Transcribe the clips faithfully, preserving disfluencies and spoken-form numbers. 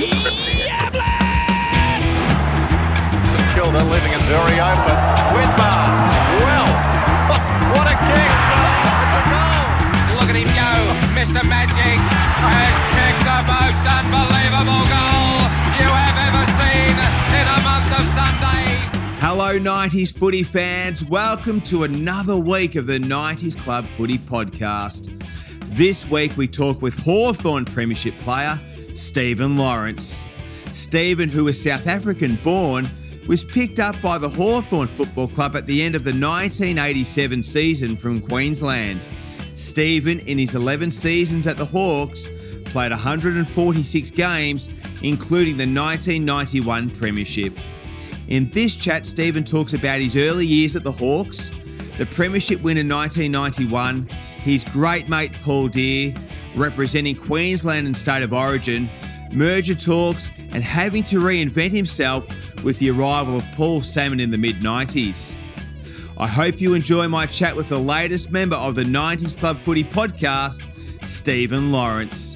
St Kilda leaving it very open. Whitbar. Well, what a kick. It's a goal. Look at him go. Mister Magic has kicked the most unbelievable goal you have ever seen in a month of Sundays. Hello nineties footy fans, welcome to another week of the nineties Club Footy Podcast. This week we talk with Hawthorn Premiership player Stephen Lawrence. Stephen, who was South African born, was picked up by the Hawthorn Football Club at the end of the nineteen eighty-seven season from Queensland. Stephen, in his eleven seasons at the Hawks, played one hundred forty-six games, including the nineteen ninety-one Premiership. In this chat, Stephen talks about his early years at the Hawks, the Premiership win in nineteen ninety-one, his great mate Paul Dear, representing Queensland and State of Origin, merger talks, and having to reinvent himself with the arrival of Paul Salmon in the mid nineties. I hope you enjoy my chat with the latest member of the nineties Club Footy Podcast, Stephen Lawrence.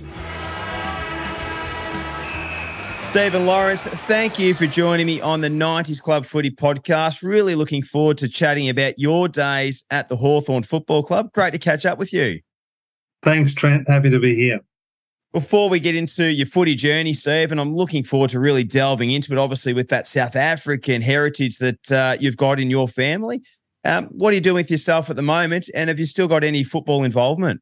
Stephen Lawrence, thank you for joining me on the nineties Club Footy Podcast. Really looking forward to chatting about your days at the Hawthorn Football Club. Great to catch up with you. Thanks, Trent. Happy to be here. Before we get into your footy journey, Stephen, I'm looking forward to really delving into it, obviously with that South African heritage that uh, you've got in your family. Um, what are you doing with yourself at the moment, and have you still got any football involvement?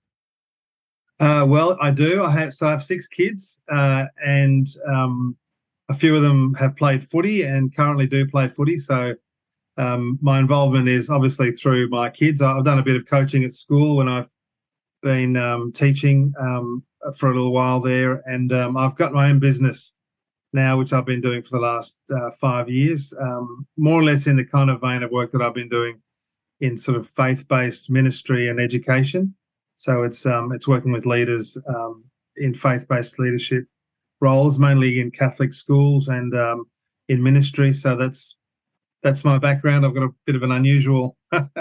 Uh, well, I do. I have so I have six kids, uh, and um, a few of them have played footy and currently do play footy. So um, my involvement is obviously through my kids. I've done a bit of coaching at school when I've been um, teaching um, for a little while there, and um, I've got my own business now, which I've been doing for the last uh, five years, um, more or less in the kind of vein of work that I've been doing in sort of faith-based ministry and education. So it's um, it's working with leaders um, in faith-based leadership roles, mainly in Catholic schools and um, in ministry. So that's that's my background. I've got a bit of an unusual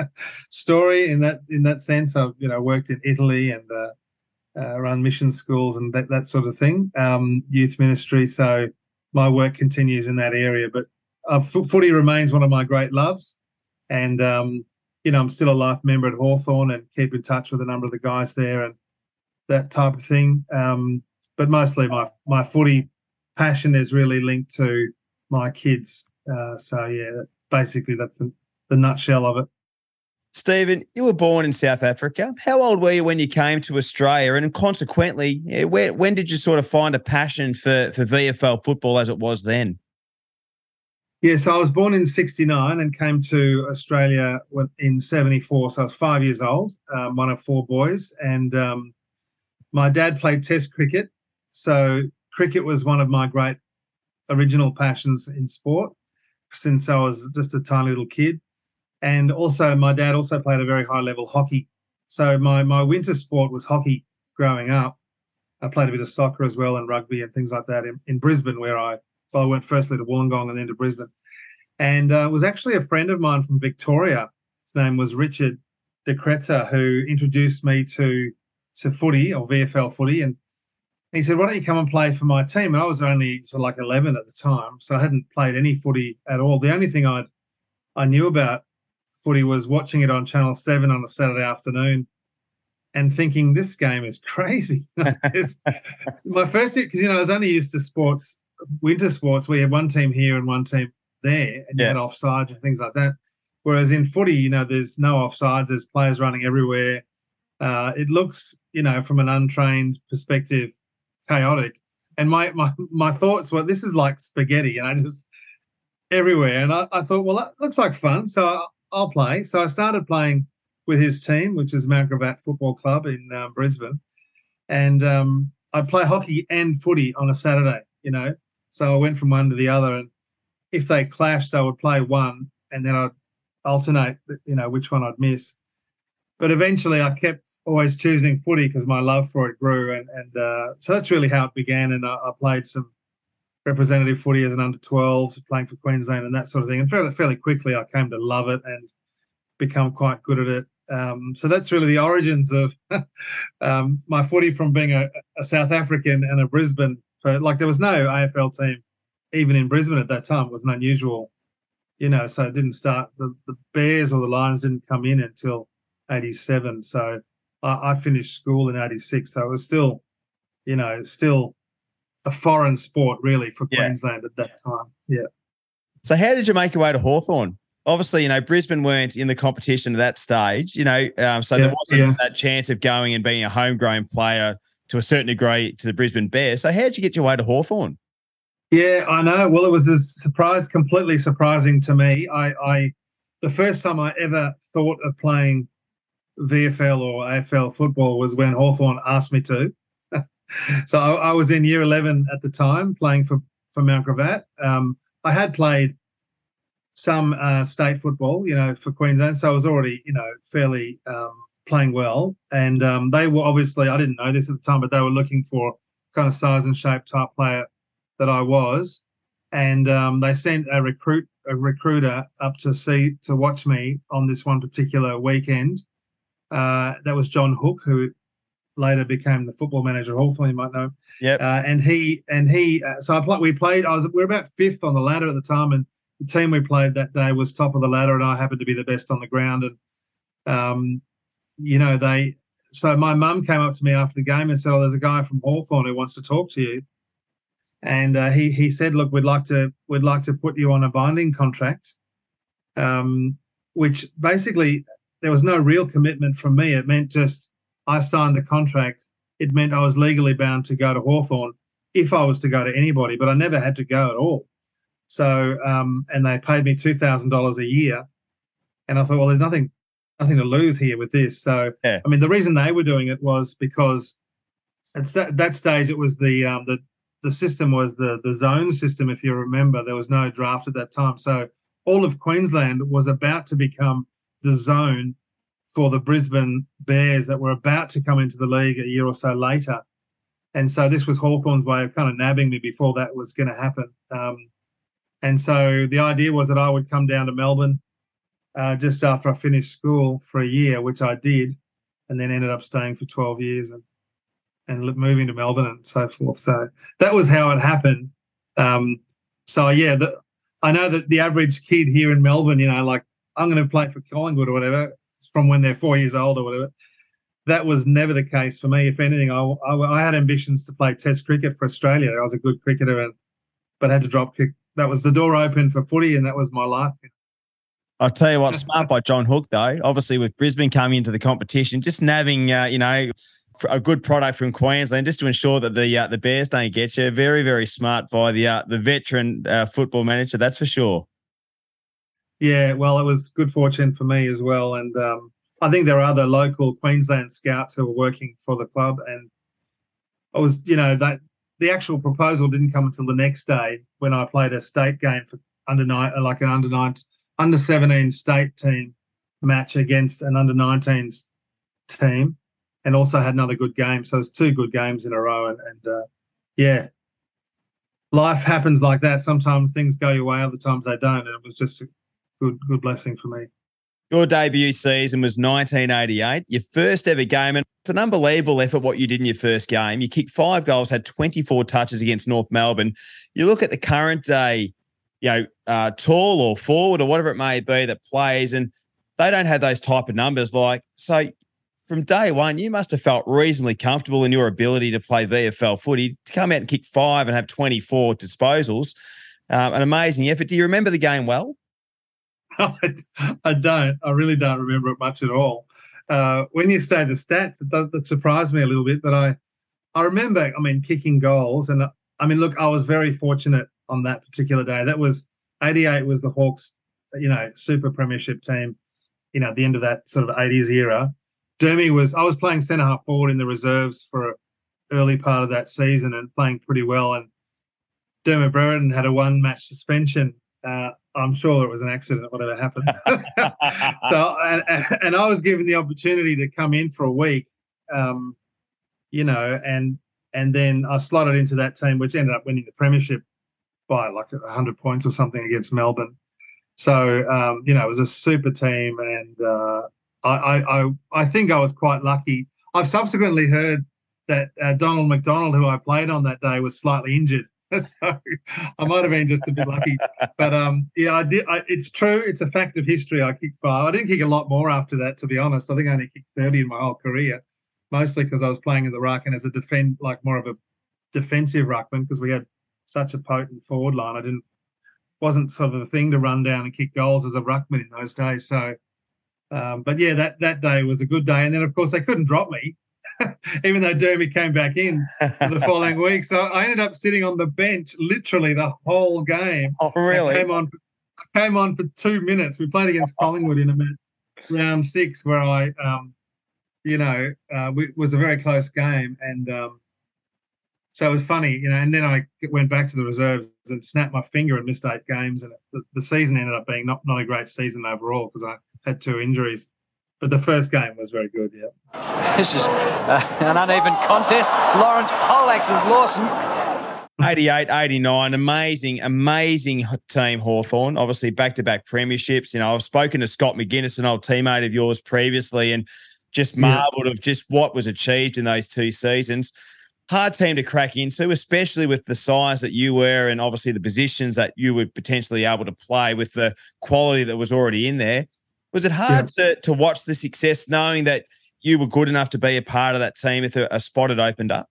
story in that in that sense. I've you know worked in Italy and uh, uh, run mission schools and that that sort of thing, um, youth ministry. So my work continues in that area. But uh, f- footy remains one of my great loves, and um, you know I'm still a life member at Hawthorn and keep in touch with a number of the guys there and that type of thing. Um, but mostly my my footy passion is really linked to my kids. Uh, so, yeah, basically that's the, the nutshell of it. Stephen, you were born in South Africa. How old were you when you came to Australia? And consequently, yeah, where, when did you sort of find a passion for, for V F L football as it was then? Yeah, so I was born in sixty-nine and came to Australia in seventy-four. So I was five years old, um, one of four boys. And um, my dad played Test cricket. So cricket was one of my great original passions in sport since I was just a tiny little kid. And also my dad also played a very high level hockey. So my my winter sport was hockey growing up. I played a bit of soccer as well and rugby and things like that in, in Brisbane where I, well, I went firstly to Wollongong and then to Brisbane. And uh, it was actually a friend of mine from Victoria. His name was Richard de Creta, who introduced me to, to footy or V F L footy. And he said, why don't you come and play for my team? And I was only sort of like eleven at the time, so I hadn't played any footy at all. The only thing I'd I knew about footy was watching it on Channel seven on a Saturday afternoon and thinking, this game is crazy. My first year, because, you know, I was only used to sports, winter sports, where you had one team here and one team there, and you Yeah. had offsides and things like that. Whereas in footy, you know, there's no offsides, there's players running everywhere. Uh, it looks, you know, from an untrained perspective, chaotic. And my my my thoughts were, this is like spaghetti, and I just everywhere. And I, I thought, well, that looks like fun, so I'll play. So I started playing with his team, which is Mount Gravatt Football Club in uh, Brisbane. And um, I'd play hockey and footy on a Saturday, you know. So I went from one to the other. And if they clashed, I would play one and then I'd alternate, you know, which one I'd miss. But eventually I kept always choosing footy because my love for it grew. And, and uh, so that's really how it began. And I, I played some representative footy as an under twelve, playing for Queensland and that sort of thing. And fairly, fairly quickly I came to love it and become quite good at it. Um, so that's really the origins of um, my footy, from being a, a South African and a Brisbane for, like there was no A F L team even in Brisbane at that time. It was an unusual, you know, so it didn't start, the, the Bears or the Lions didn't come in until eighty-seven. So I, I finished school in eighty-six. So it was still, you know, still a foreign sport really for Yeah. Queensland at that time. Yeah. So how did you make your way to Hawthorn? Obviously, you know, Brisbane weren't in the competition at that stage, you know, um, so Yeah, there wasn't yeah. that chance of going and being a homegrown player to a certain degree to the Brisbane Bears. So how did you get your way to Hawthorn? Yeah, I know. Well, it was a surprise, completely surprising to me. I, I, the first time I ever thought of playing V F L or A F L football was when Hawthorn asked me to. So I, I was in year eleven at the time playing for, for Mount Gravatt. Um, I had played some uh, state football, you know, for Queensland. So I was already, you know, fairly um, playing well. And um, they were obviously, I didn't know this at the time, but they were looking for kind of size and shape type player that I was. And um, they sent a recruit, a recruiter up to see, to watch me on this one particular weekend. Uh, that was John Hook, who later became the football manager of Hawthorn, you might know. Yep. Uh, and he, and he, uh, so I played, we played, I was, we were about fifth on the ladder at the time. And the team we played that day was top of the ladder, and I happened to be the best on the ground. And, um, you know, they, so my mum came up to me after the game and said, oh, there's a guy from Hawthorn who wants to talk to you. And uh, he he said, look, we'd like to we'd like to put you on a binding contract, um, which basically there was no real commitment from me. It meant just I signed the contract. It meant I was legally bound to go to Hawthorn if I was to go to anybody, but I never had to go at all. So, um, and they paid me two thousand dollars a year. And I thought, well, there's nothing nothing to lose here with this. So, Yeah. I mean, the reason they were doing it was because at that, that stage it was the um, the the system was the the zone system, if you remember. There was no draft at that time. So all of Queensland was about to become the zone for the Brisbane Bears that were about to come into the league a year or so later. And so this was Hawthorn's way of kind of nabbing me before that was going to happen. Um, and so the idea was that I would come down to Melbourne uh, just after I finished school for a year, which I did, and then ended up staying for twelve years and and moving to Melbourne and so forth. So that was how it happened. Um, so, yeah, the, I know that the average kid here in Melbourne, you know, like I'm going to play for Collingwood or whatever, from when they're four years old or whatever. That was never the case for me. If anything, I, I, I had ambitions to play Test cricket for Australia. I was a good cricketer, and, but had to drop kick. That was the door open for footy, and that was my life. I'll tell you what, smart by John Hook, though. Obviously, with Brisbane coming into the competition, just nabbing, uh, you know, a good product from Queensland just to ensure that the uh, the Bears don't get you. Very, very smart by the uh, the veteran uh, football manager, that's for sure. Yeah, well, it was good fortune for me as well. And um, I think there are other local Queensland scouts who were working for the club. And I was, you know, that the actual proposal didn't come until the next day when I played a state game for under nine, like an under nine, under seventeen state team match against an under nineteens team. And also had another good game. So it's two good games in a row. And, and uh, yeah, life happens like that. Sometimes things go your way, other times they don't. And it was just a good good blessing for me. Your debut season was nineteen eighty-eight, your first ever game. And it's an unbelievable effort what you did in your first game. You kicked five goals, had twenty-four touches against North Melbourne. You look at the current day, you know, uh, tall or forward or whatever it may be that plays, and they don't have those type of numbers. Like, so from day one, you must have felt reasonably comfortable in your ability to play V F L footy, to come out and kick five and have twenty-four disposals. Um, an amazing effort. Do you remember the game well? I don't. I really don't remember it much at all. Uh, when you say the stats, it does that surprised me a little bit. But I, I remember, I mean, kicking goals. And, I mean, look, I was very fortunate on that particular day. That was, eighty-eight was the Hawks, you know, super premiership team, you know, at the end of that sort of eighties era. Dermy was, I was playing centre half forward in the reserves for an early part of that season and playing pretty well. And Dermot Brereton had a one match suspension. Uh, I'm sure it was an accident, whatever happened. so, and, and I was given the opportunity to come in for a week, um, you know, and and then I slotted into that team, which ended up winning the premiership by like one hundred points or something against Melbourne. So, um, you know, it was a super team, and uh, I, I, I think I was quite lucky. I've subsequently heard that uh, Donald McDonald, who I played on that day, was slightly injured. So I might have been just a bit lucky. But, um, yeah, I did. I, it's true. It's a fact of history. I kicked five. I didn't kick a lot more after that, to be honest. I think I only kicked thirty in my whole career, mostly because I was playing in the ruck and as a defend, like more of a defensive ruckman, because we had such a potent forward line. I didn't wasn't sort of the thing to run down and kick goals as a ruckman in those days. So, um, but, yeah, that, that day was a good day. And then, of course, they couldn't drop me. Even though Dermy came back in for the following week. So I ended up sitting on the bench literally the whole game. Oh, really? I came on, I came on for two minutes. We played against Collingwood in about round six where I, um, you know, uh, it was a very close game. And um, so it was funny, you know, and then I went back to the reserves and snapped my finger and missed eight games. And the, the season ended up being not, not a great season overall because I had two injuries. But the first game was very good, yeah. This is uh, an uneven contest. Lawrence poleaxes Lawson. eighty-eight, eighty-nine, amazing, amazing team, Hawthorn. Obviously, back-to-back premierships. You know, I've spoken to Scott McGuinness, an old teammate of yours previously, and just marvelled yeah. of just what was achieved in those two seasons. Hard team to crack into, especially with the size that you were and obviously the positions that you would potentially able to play with the quality that was already in there. Was it hard yeah. to, to watch the success knowing that you were good enough to be a part of that team if a, a spot had opened up?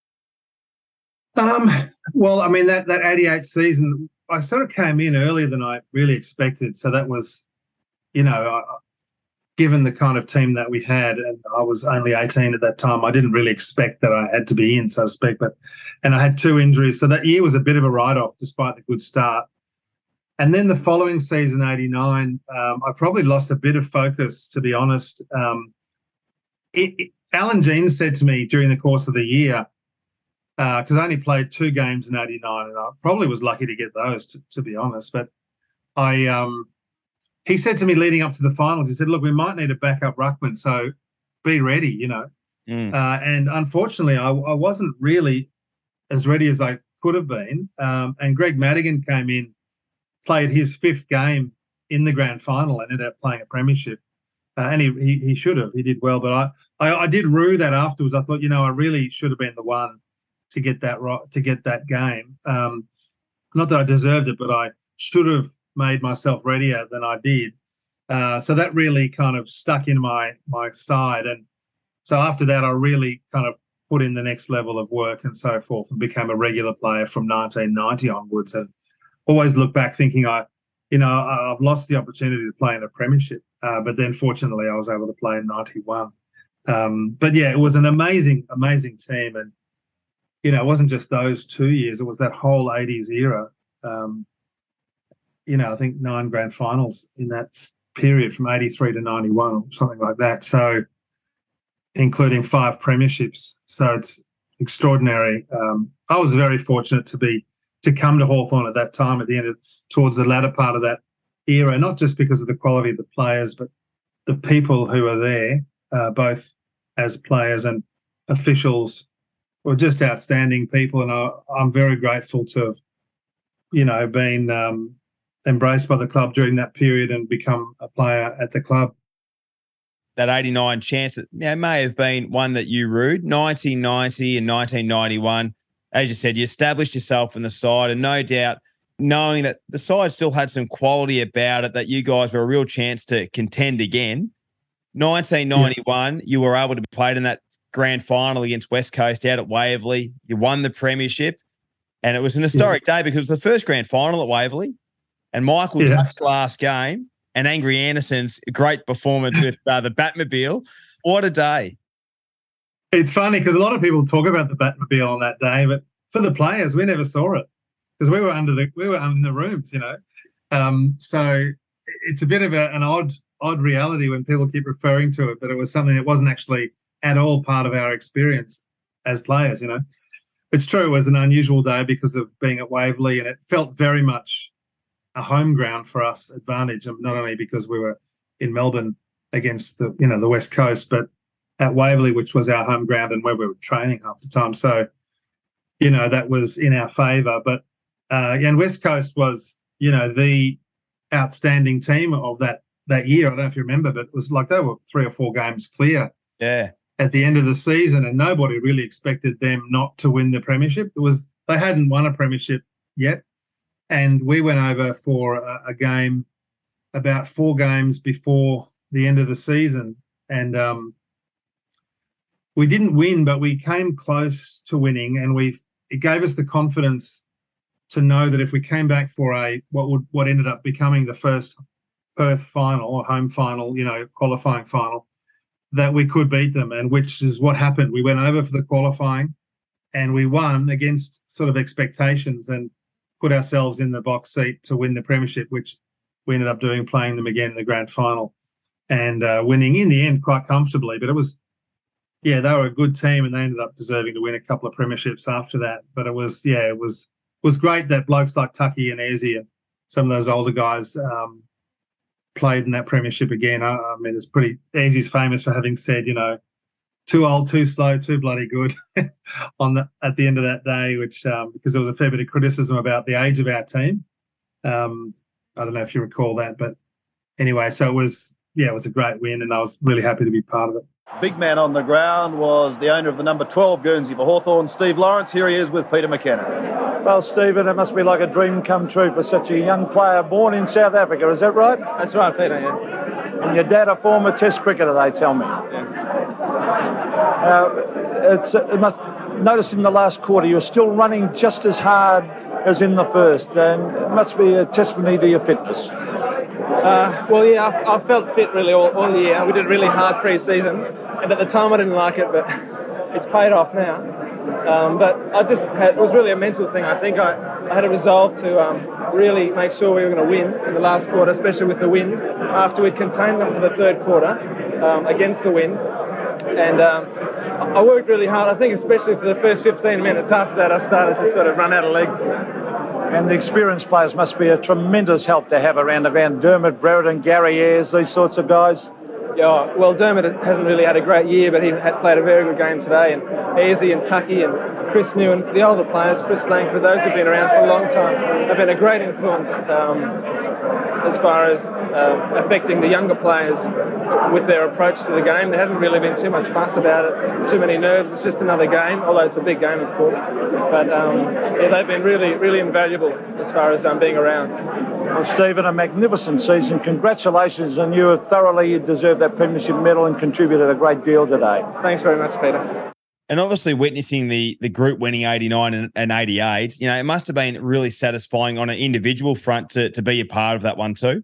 Um, well, I mean, that, that eighty-eight season, I sort of came in earlier than I really expected. So that was, you know, I, given the kind of team that we had, and I was only eighteen at that time, I didn't really expect that I had to be in, so to speak. But and I had two injuries. So that year was a bit of a write-off despite the good start. And then the following season, eighty-nine, um, I probably lost a bit of focus, to be honest. Um, it, it, Alan Jeans said to me during the course of the year, because uh, I only played two games in eighty-nine, and I probably was lucky to get those, to, to be honest. But I, um, he said to me leading up to the finals, he said, look, we might need a backup ruckman, so be ready, you know. Mm. Uh, and unfortunately, I, I wasn't really as ready as I could have been. Um, and Greg Madigan came in, played his fifth game in the grand final and ended up playing a premiership. Uh, and he, he he should have. He did well. But I, I, I did rue that afterwards. I thought, you know, I really should have been the one to get that right, to get that game. Um, not that I deserved it, but I should have made myself readier than I did. Uh, so that really kind of stuck in my my side. And so after that, I really kind of put in the next level of work and so forth and became a regular player from nineteen ninety onwards. And always look back thinking I, you know, I've lost the opportunity to play in a premiership. Uh, but then fortunately I was able to play in ninety-one. Um, but yeah, it was an amazing, amazing team. And, you know, it wasn't just those two years, it was that whole eighties era. Um, you know, I think nine grand finals in that period from eighty-three to ninety-one or something like that. So including five premierships. So it's extraordinary. Um, I was very fortunate to be to come to Hawthorn at that time at the end of, towards the latter part of that era, not just because of the quality of the players, but the people who are there, uh, both as players and officials, were just outstanding people. And I, I'm very grateful to have, you know, been um, embraced by the club during that period and become a player at the club. That eighty-nine chance that you know, may have been one that you rued, nineteen ninety and nineteen ninety-one. As you said, you established yourself in the side, and no doubt knowing that the side still had some quality about it, that you guys were a real chance to contend again. nineteen ninety-one, yeah. You were able to be played in that grand final against West Coast out at Waverley. You won the premiership, and it was an historic yeah. day because it was the first grand final at Waverley, and Michael yeah. Tuck's last game and Angry Anderson's great performance with uh, the Batmobile. What a day. It's funny because a lot of people talk about the Batmobile on that day, but for the players, we never saw it because we were under the we were in the rooms, you know. Um, so it's a bit of a, an odd odd reality when people keep referring to it, but it was something that wasn't actually at all part of our experience as players, you know. It's true, it was an unusual day because of being at Waverley, and it felt very much a home ground for us advantage, not only because we were in Melbourne against the you know the West Coast, but at Waverley, which was our home ground and where we were training half the time. So, you know, that was in our favour. But, uh, and West Coast was, you know, the outstanding team of that that year. I don't know if you remember, but it was like they were three or four games clear yeah. at the end of the season, and nobody really expected them not to win the premiership. It was they hadn't won a premiership yet, and we went over for a, a game about four games before the end of the season, and um, we didn't win, but we came close to winning, and we it gave us the confidence to know that if we came back for a what would what ended up becoming the first Perth final or home final, you know, qualifying final, that we could beat them, and which is what happened. We went over for the qualifying, and we won against sort of expectations and put ourselves in the box seat to win the premiership, which we ended up doing, playing them again in the grand final and uh, winning in the end quite comfortably. But it was, yeah, they were a good team, and they ended up deserving to win a couple of premierships after that. But it was, yeah, it was was great that blokes like Tucky and Ayresy and some of those older guys um, played in that premiership again. I, I mean, it's pretty. Ayrsy's famous for having said, you know, too old, too slow, too bloody good on the at the end of that day, which um, because there was a fair bit of criticism about the age of our team. Um, I don't know if you recall that, but anyway, so it was, yeah, it was a great win, and I was really happy to be part of it. Big man on the ground was the owner of the number twelve Guernsey for Hawthorn, Steve Lawrence. Here he is with Peter McKenna. Well, Stephen, it must be like a dream come true for such a young player born in South Africa. Is that right? That's right, Peter, yeah. And your dad, a former Test cricketer, they tell me. Yeah. Uh, it's, it must, notice in the last quarter you're still running just as hard as in the first, and it must be a testimony to your fitness. Uh, well, yeah, I, I felt fit really all, all year. We did really hard pre-season, and at the time I didn't like it, but it's paid off now. Um, but I just had, it was really a mental thing. I think I, I had a resolve to um, really make sure we were going to win in the last quarter, especially with the wind, after we'd contained them for the third quarter um, against the wind. And um, I worked really hard, I think especially for the first fifteen minutes. After that, I started to sort of run out of legs. And the experienced players must be a tremendous help to have around the ground. Dermot Brereton, Gary Ayres, these sorts of guys. Yeah, well, Dermot hasn't really had a great year, but he had played a very good game today. And Ayresy and Tucky and Chris New and the older players, Chris Langford, those have been around for a long time, have been a great influence um, as far as uh, affecting the younger players with their approach to the game. There hasn't really been too much fuss about it, too many nerves. It's just another game, although it's a big game, of course. But um, yeah, they've been really, really invaluable as far as um, being around. Well, Stephen, a magnificent season. Congratulations, and you have thoroughly deserved that premiership medal and contributed a great deal today. Thanks very much, Peter. And obviously witnessing the the group winning eighty-nine and, and eighty-eight, you know, it must have been really satisfying on an individual front to, to be a part of that one too.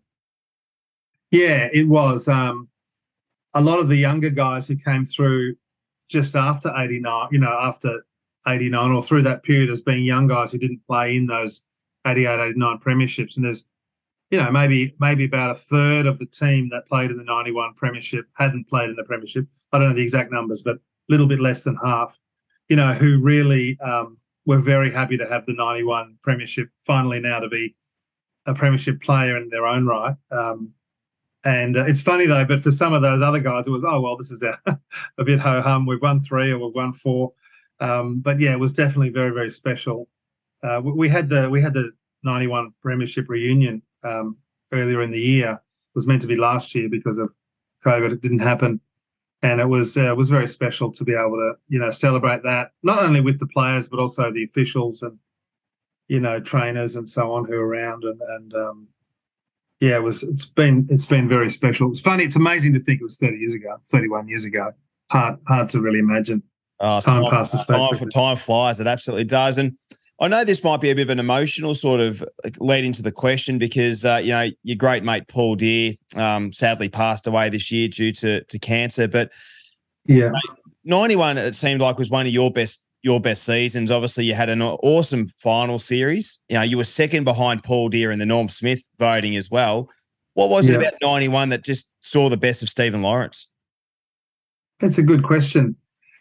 Yeah, it was. Um, a lot of the younger guys who came through just after eighty-nine, you know, after eighty-nine or through that period as being young guys who didn't play in those eighty-eight, eighty-nine premierships. And there's, you know, maybe maybe about a third of the team that played in the ninety-one premiership hadn't played in the premiership. I don't know the exact numbers, but a little bit less than half, you know, who really um, were very happy to have the ninety-one premiership finally now to be a premiership player in their own right. Um, and uh, it's funny, though, but for some of those other guys, it was, oh, well, this is a, a bit ho-hum. We've won three or we've won four. Um, but, yeah, it was definitely very, very special. Uh, we had the we had the ninety-one premiership reunion um, earlier in the year. It was meant to be last year because of COVID. It didn't happen. And it was uh, was very special to be able to, you know, celebrate that, not only with the players, but also the officials and, you know, trainers and so on who are around. And, and um, yeah, it was, it's been, it's been very special. It's funny. It's amazing to think it was thirty years ago, thirty-one years ago. Hard, hard to really imagine. Oh, time, time passes. Time, time, time flies. It absolutely does. And I know this might be a bit of an emotional sort of lead into the question because, uh, you know, your great mate Paul Dear um, sadly passed away this year due to to cancer. But yeah, ninety-one, it seemed like, was one of your best your best seasons. Obviously, you had an awesome final series. You know, you were second behind Paul Dear in the Norm Smith voting as well. What was yeah. it about ninety-one that just saw the best of Stephen Lawrence? That's a good question.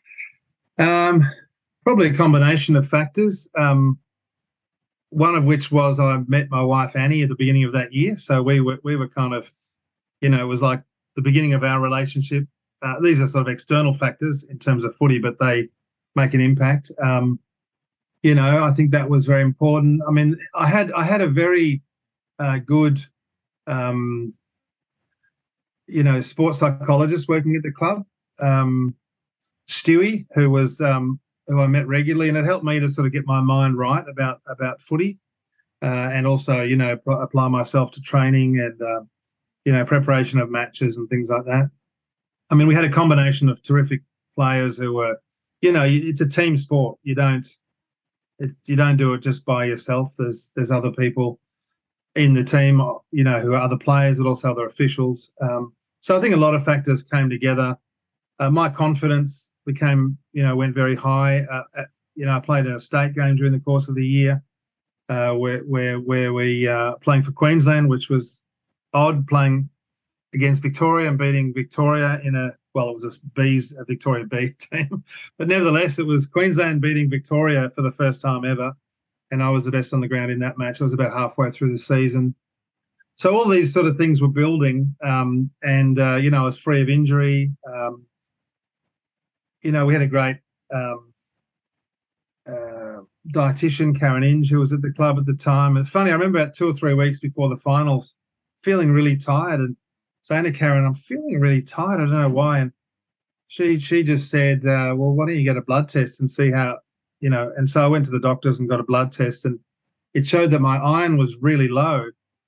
Um. Probably a combination of factors, um, one of which was I met my wife Annie at the beginning of that year. So we were we were kind of, you know, it was like the beginning of our relationship. Uh, these are sort of external factors in terms of footy, but they make an impact. Um, you know, I think that was very important. I mean, I had I had a very uh, good, um, you know, sports psychologist working at the club. Um, Stewie, who was um, who I met regularly, and it helped me to sort of get my mind right about about footy, uh, and also you know pr- apply myself to training and uh, you know preparation of matches and things like that. I mean, we had a combination of terrific players who were, you know, it's a team sport. You don't it, you don't do it just by yourself. There's there's other people in the team, you know, who are other players, but also other officials. Um, so I think a lot of factors came together. Uh, my confidence became, you know, went very high. Uh, uh, you know, I played in a state game during the course of the year, uh, where where where we uh, playing for Queensland, which was odd, playing against Victoria and beating Victoria in a well, it was a B's a Victoria B team, but nevertheless, it was Queensland beating Victoria for the first time ever, and I was the best on the ground in that match. I was about halfway through the season. So all these sort of things were building, um, and uh, you know, I was free of injury. Um, you know, we had a great um, uh, dietitian, Karen Inge, who was at the club at the time. It's funny, I remember about two or three weeks before the finals, feeling really tired, and saying to Karen, "I'm feeling really tired. I don't know why." And she she just said, uh, "Well, why don't you get a blood test and see how, you know?" And so I went to the doctors and got a blood test, and it showed that my iron was really low.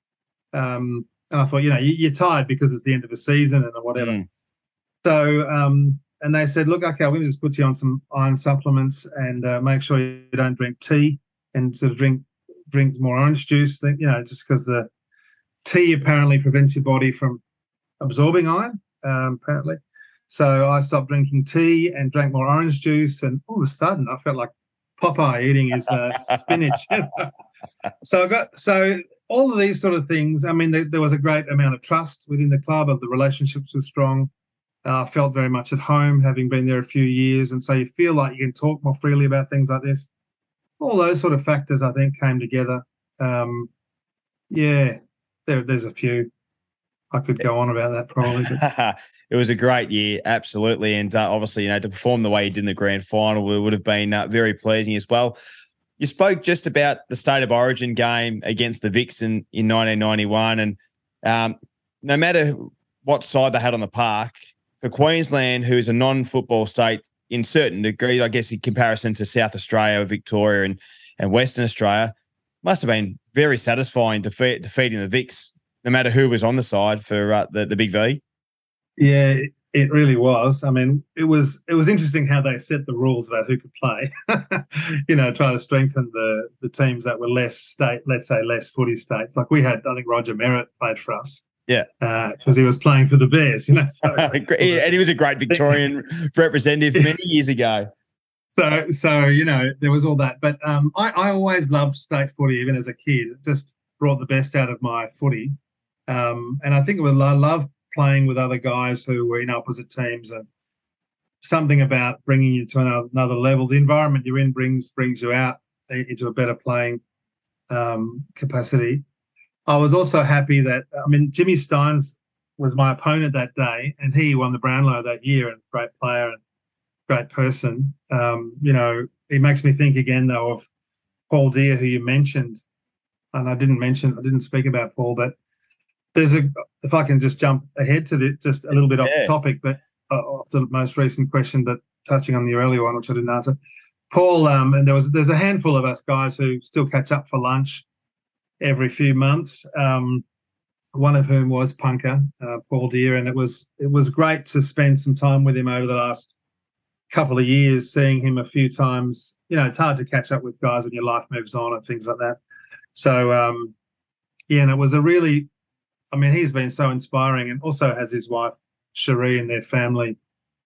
Um, and I thought, you know, you, you're tired because it's the end of the season and whatever. Mm. So, um, and they said, look, okay, we're going to just put you on some iron supplements and uh, make sure you don't drink tea and sort of drink drink more orange juice, you know, just because the tea apparently prevents your body from absorbing iron, um, apparently. So I stopped drinking tea and drank more orange juice, and all of a sudden I felt like Popeye eating his uh, spinach. so I got so. All of these sort of things, I mean, there, there was a great amount of trust within the club, and the relationships were strong. I uh, felt very much at home, having been there a few years, and so you feel like you can talk more freely about things like this. All those sort of factors, I think, came together. Um, yeah, there, there's a few. I could go on about that probably. But. It was a great year, absolutely, and uh, obviously, you know, to perform the way you did in the grand final would have been uh, very pleasing as well. You spoke just about the State of Origin game against the Vixen in nineteen ninety-one, and um, no matter what side they had on the park, for Queensland, who is a non-football state in certain degree, I guess in comparison to South Australia, Victoria, and, and Western Australia, must have been very satisfying defeat, defeating the Vix, no matter who was on the side for uh, the, the Big V. Yeah, it really was. I mean, it was it was interesting how they set the rules about who could play. you know, try to strengthen the the teams that were less state, let's say less footy states. Like we had, I think Roger Merritt played for us. Yeah, because uh, he was playing for the Bears. You know, so, and he was a great Victorian representative many years ago. So, so you know, there was all that. But um, I, I always loved state footy, even as a kid. It just brought the best out of my footy, um, and I think it was I love. playing with other guys who were in opposite teams, and something about bringing you to another, another level. The environment you're in brings brings you out into a better playing um, capacity. I was also happy that, I mean, Jimmy Steins was my opponent that day, and he won the Brownlow that year, and great player and great person. Um, you know, it makes me think again, though, of Paul Deere, who you mentioned, and I didn't mention, I didn't speak about Paul, but there's a, if I can just jump ahead to the, just a little bit off yeah. the topic, but uh, off the most recent question, but touching on the earlier one, which I didn't answer. Paul, um, and there was, there's a handful of us guys who still catch up for lunch every few months. Um, one of whom was Punker, uh, Paul Deere, and it was, it was great to spend some time with him over the last couple of years, seeing him a few times. You know, it's hard to catch up with guys when your life moves on and things like that. So, um, yeah, and it was a really, I mean, he's been so inspiring, and also has his wife, Cherie, and their family,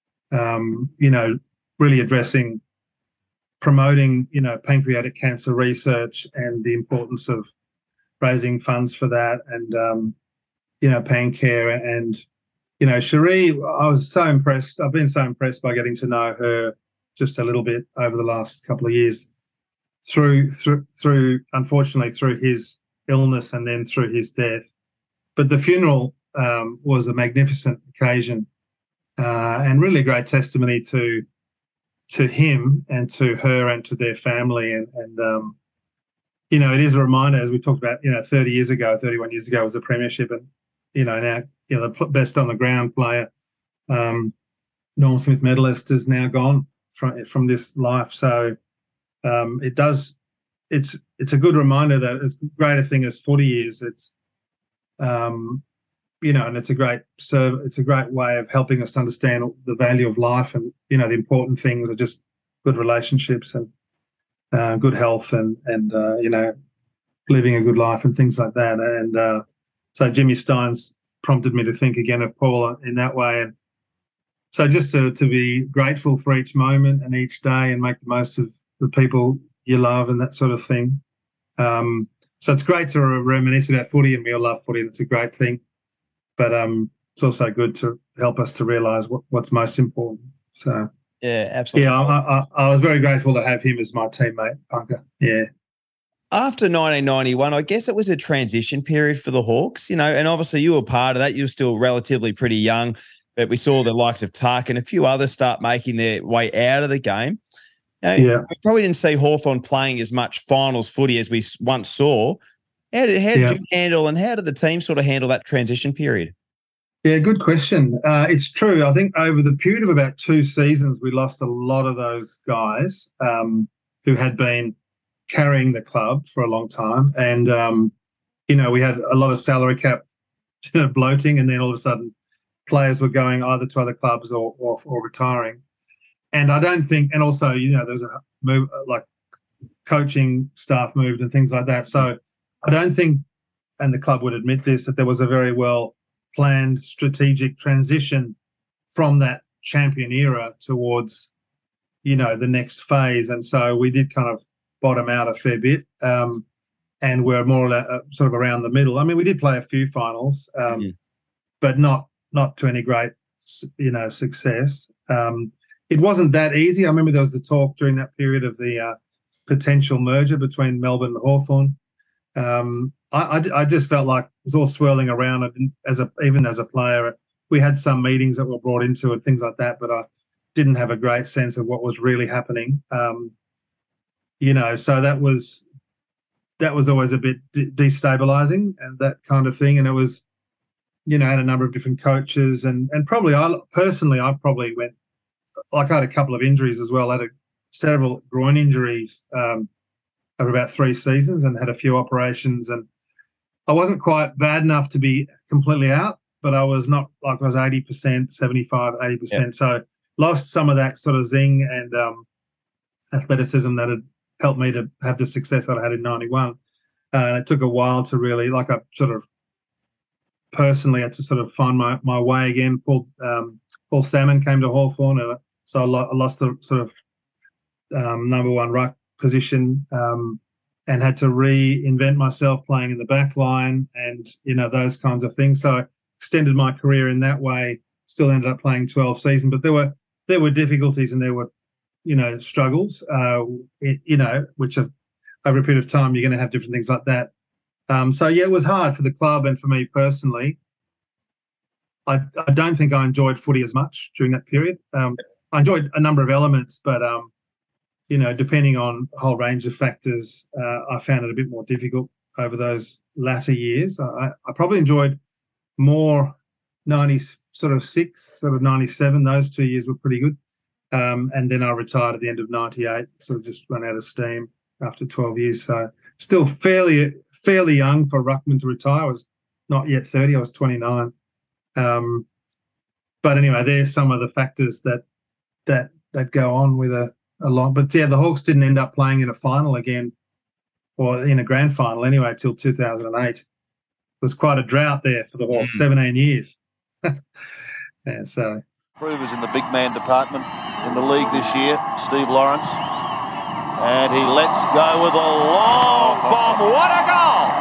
um, you know, really addressing, promoting, you know, pancreatic cancer research and the importance of raising funds for that, and, um, you know, Pancare. And, you know, Cherie, I was so impressed. I've been so impressed by getting to know her just a little bit over the last couple of years through, through, through unfortunately, through his illness and then through his death. But the funeral um, was a magnificent occasion, uh, and really great testimony to to him and to her and to their family. And, and um, you know, it is a reminder, as we talked about, you know, thirty years ago, thirty-one years ago was the premiership, and, you know, now, you know, the best on the ground player. Um, Norm Smith medalist, is now gone from from this life. So um, it does. It's it's a good reminder that as great a thing as footy is, it's um, you know, and it's a great so it's a great way of helping us to understand the value of life, and you know, the important things are just good relationships and uh, good health, and and uh, you know, living a good life and things like that. And uh, so Jimmy Steins prompted me to think again of Paul in that way. And so just to to be grateful for each moment and each day, and make the most of the people you love and that sort of thing. Um, so it's great to reminisce about footy, and we all love footy, and it's a great thing. But um, it's also good to help us to realise what, what's most important. So yeah, absolutely. Yeah, I, I, I was very grateful to have him as my teammate, Punker. Yeah. After nineteen ninety-one, I guess it was a transition period for the Hawks, you know, and obviously you were part of that. You were still relatively pretty young, but we saw the likes of Tuck and a few others start making their way out of the game. You know, yeah. We probably didn't see Hawthorn playing as much finals footy as we once saw. How did, how did yeah. you handle, and how did the team sort of handle that transition period? Yeah, good question. Uh, it's true. I think over the period of about two seasons, we lost a lot of those guys um, who had been carrying the club for a long time. And, um, you know, we had a lot of salary cap bloating, and then all of a sudden players were going either to other clubs or, or, or retiring. And I don't think, and also, you know, there's a move, like coaching staff moved and things like that. So I don't think, and the club would admit this, that there was a very well planned strategic transition from that champion era towards, you know, the next phase. And so we did kind of bottom out a fair bit, um, and we're more or less uh, sort of around the middle. I mean, we did play a few finals, um, mm. but not not to any great, you know, success. Um, it wasn't that easy. I remember there was the talk during that period of the uh, potential merger between Melbourne and Hawthorn. Um, I, I, I just felt like it was all swirling around. And as a even as a player, we had some meetings that were brought into it, things like that, but I didn't have a great sense of what was really happening. Um, you know, so that was that was always a bit de- destabilizing and that kind of thing. And it was, you know, I had a number of different coaches, and and probably I personally I probably went like I had a couple of injuries as well. I had a, several groin injuries um, over about three seasons, and had a few operations, and I wasn't quite bad enough to be completely out, but I was not like I was eighty percent, seventy-five, eighty percent. Yeah. So lost some of that sort of zing and um, athleticism that had helped me to have the success that I had in ninety-one. Uh, and it took a while to really, like I sort of personally had to sort of find my, my way again. Paul, um, Paul Salmon came to Hawthorn, and so I, lo- I lost the sort of um, number one ruck position, um, and had to reinvent myself playing in the back line and, you know, those kinds of things. So I extended my career in that way, still ended up playing twelve seasons, but there were there were difficulties and there were, you know, struggles, uh, it, you know, which have, over a period of time, you're going to have different things like that. Um, so, yeah, it was hard for the club and for me personally. I, I don't think I enjoyed footy as much during that period. Um, I enjoyed a number of elements, but, um, you know, depending on a whole range of factors, uh, I found it a bit more difficult over those latter years. I, I probably enjoyed more ninety sort of six, sort of ninety-seven. Those two years were pretty good. Um, and then I retired at the end of ninety-eight, sort of just run out of steam after twelve years. So still fairly fairly young for ruckman to retire. I was not yet thirty. I was twenty-nine. Um, but anyway, there's some of the factors that that that go on with a, a long. But yeah, the Hawks didn't end up playing in a final again, or in a grand final anyway, till two thousand eight. It was quite a drought there for the Hawks, mm. seventeen years. yeah, so. Improvers in the big man department in the league this year, Steve Lawrence. And he lets go with a long bomb. What a goal!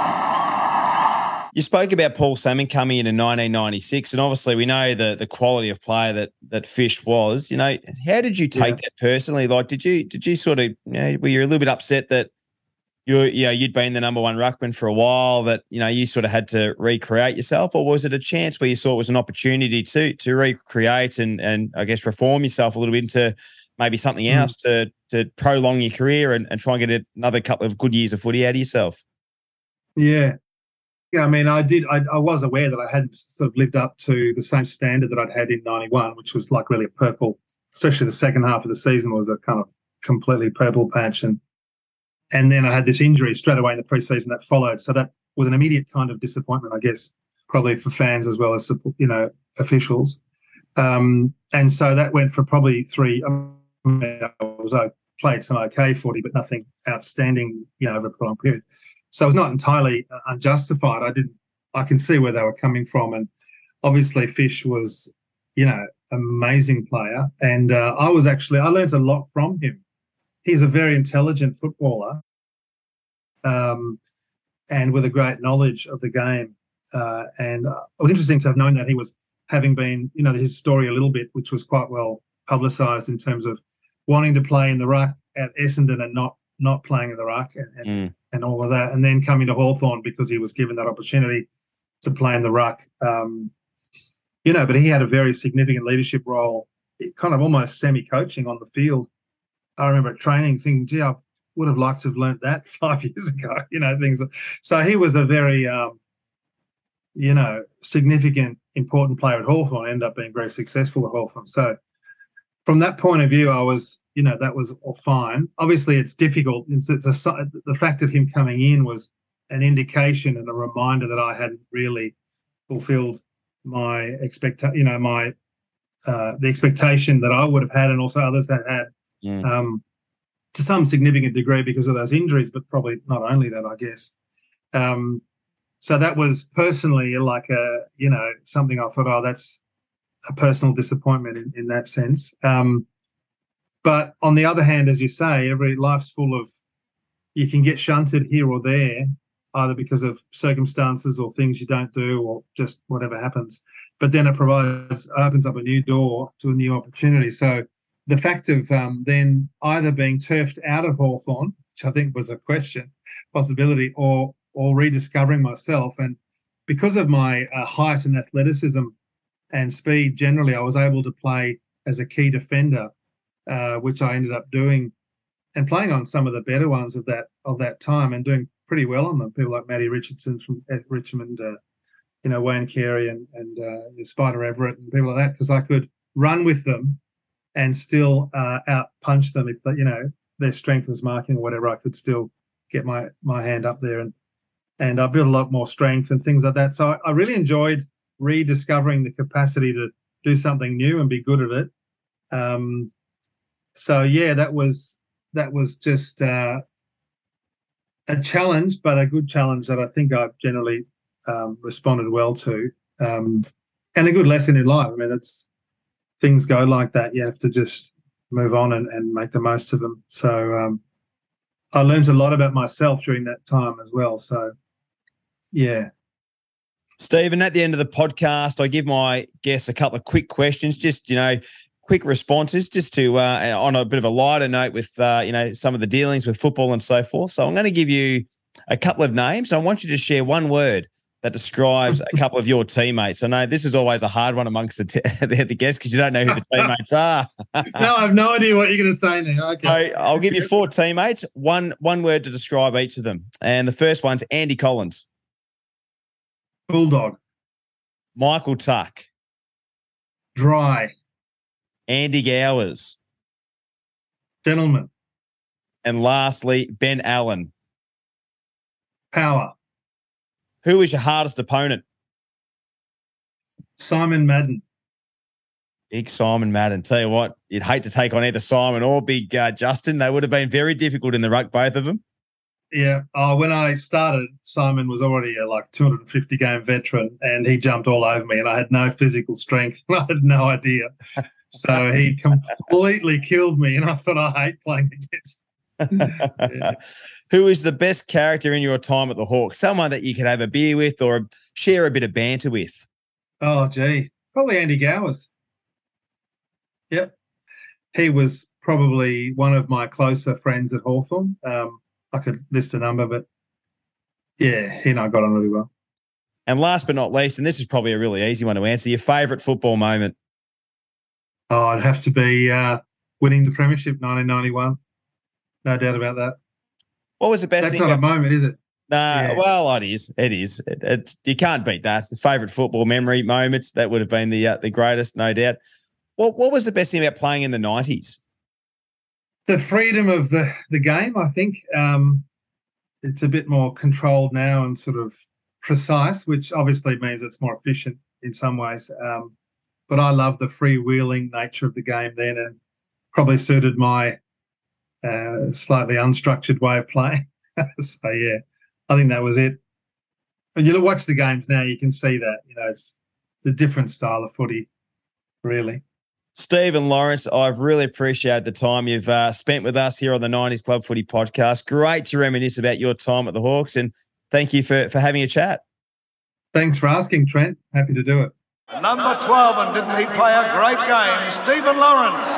You spoke about Paul Salmon coming in in nineteen ninety-six, and obviously we know the the quality of player that that Fish was. You know, how did you take yeah. that personally? Like, did you did you sort of, you know, were you a little bit upset that you you know you'd been the number one ruckman for a while, that you know you sort of had to recreate yourself, or was it a chance where you saw it was an opportunity to to recreate and and I guess reform yourself a little bit into maybe something else mm. to to prolong your career and, and try and get another couple of good years of footy out of yourself? Yeah. Yeah, I mean, I did. I, I was aware that I hadn't sort of lived up to the same standard that I'd had in ninety-one, which was like really a purple, especially the second half of the season was a kind of completely purple patch. And and then I had this injury straight away in the preseason that followed. So that was an immediate kind of disappointment, I guess, probably for fans as well as, you know, officials. Um, and so that went for probably three. I, mean, I was I played some okay footy, but nothing outstanding, you know, over a prolonged period. So it was not entirely unjustified. I didn't. I can see where they were coming from, and obviously Fish was, you know, amazing player, and uh, I was actually I learned a lot from him. He's a very intelligent footballer, um, and with a great knowledge of the game. Uh, and uh, it was interesting to have known that he was having been, you know, his story a little bit, which was quite well publicised in terms of wanting to play in the ruck at Essendon and not not playing in the ruck and, and, mm. and all of that, and then coming to Hawthorn because he was given that opportunity to play in the ruck. Um, you know, but he had a very significant leadership role, kind of almost semi-coaching on the field. I remember at training thinking, gee, I would have liked to have learnt that five years ago, you know, things. So he was a very, um, you know, significant, important player at Hawthorn, ended up being very successful at Hawthorn. So from that point of view, I was, you know, that was all fine. Obviously, it's difficult. It's, it's a, the fact of him coming in was an indication and a reminder that I hadn't really fulfilled my expect, you know, my uh, the expectation that I would have had, and also others had had, yeah. um, to some significant degree because of those injuries, but probably not only that, I guess. Um, so that was personally like a, you know, something I thought, oh, that's a personal disappointment in, in that sense. Um, but on the other hand, as you say, every life's full of, you can get shunted here or there, either because of circumstances or things you don't do or just whatever happens. But then it provides, opens up a new door to a new opportunity. So the fact of um, then either being turfed out of Hawthorn, which I think was a question, possibility, or or rediscovering myself. And because of my uh, height and athleticism and speed generally, I was able to play as a key defender, uh, which I ended up doing and playing on some of the better ones of that of that time and doing pretty well on them. People like Matty Richardson from Richmond, uh, you know, Wayne Carey and, and uh, Spider Everett and people like that, because I could run with them and still uh, out punch them if, you know, their strength was marking or whatever. I could still get my my hand up there and and I built a lot more strength and things like that. So I, I really enjoyed rediscovering the capacity to do something new and be good at it. Um, so yeah, that was that was just uh, a challenge, but a good challenge that I think I've generally um, responded well to, um, and a good lesson in life. I mean, it's things go like that. You have to just move on and, and make the most of them. So um, I learned a lot about myself during that time as well. So yeah. Stephen, at the end of the podcast, I give my guests a couple of quick questions, just, you know, quick responses, just to, uh, on a bit of a lighter note with, uh, you know, some of the dealings with football and so forth. So I'm going to give you a couple of names. I want you to share one word that describes a couple of your teammates. I know this is always a hard one amongst the, t- the, the guests because you don't know who the teammates are. No, I have no idea what you're going to say now. Okay. So I'll give you four teammates, one, one word to describe each of them. And the first one's Andy Collins. Bulldog. Michael Tuck. Dry. Andy Gowers. Gentleman. And lastly, Ben Allen. Power. Who is your hardest opponent? Simon Madden. Big Simon Madden. Tell you what, you'd hate to take on either Simon or Big uh, Justin. They would have been very difficult in the ruck, both of them. Yeah. Oh, when I started, Simon was already a like two hundred fifty game veteran, and he jumped all over me, and I had no physical strength. I had no idea. So he completely killed me, and I thought I hate playing against. Yeah. Who is the best character in your time at the Hawks? Someone that you could have a beer with or share a bit of banter with? Oh, gee. Probably Andy Gowers. Yep. He was probably one of my closer friends at Hawthorn. Um, I could list a number, but yeah, he and I got on really well. And last but not least, and this is probably a really easy one to answer, your favourite football moment? Oh, it'd have to be uh, winning the premiership nineteen ninety-one. No doubt about that. What was the best That's thing? That's not that, a moment, is it? Nah, Yeah. well, it is. It is. It, it, you can't beat that. The favourite football memory moments, that would have been the uh, the greatest, no doubt. What What was the best thing about playing in the nineties? The freedom of the, the game, I think. Um, it's a bit more controlled now and sort of precise, which obviously means it's more efficient in some ways. Um, but I love the freewheeling nature of the game then, and probably suited my uh, slightly unstructured way of playing. So, yeah, I think that was it. When you watch the games now, you can see that, you know, it's the different style of footy, really. Stephen Lawrence, I've really appreciated the time you've uh, spent with us here on the nineties Club Footy podcast. Great to reminisce about your time at the Hawks, and thank you for, for having a chat. Thanks for asking, Trent. Happy to do it. Number twelve, and didn't he play a great game? Stephen Lawrence.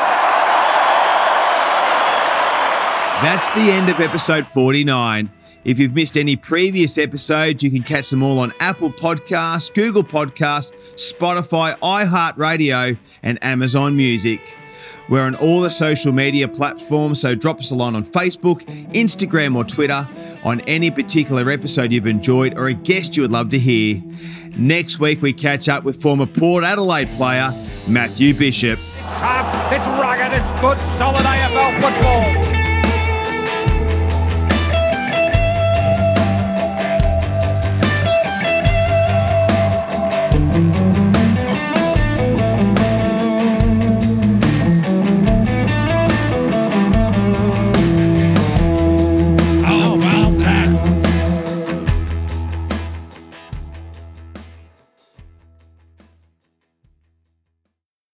That's the end of episode forty-nine. If you've missed any previous episodes, you can catch them all on Apple Podcasts, Google Podcasts, Spotify, iHeartRadio, and Amazon Music. We're on all the social media platforms, so drop us a line on Facebook, Instagram, or Twitter on any particular episode you've enjoyed or a guest you would love to hear. Next week, we catch up with former Port Adelaide player Matthew Bishop. Tough, it's rugged, it's good, solid A F L football.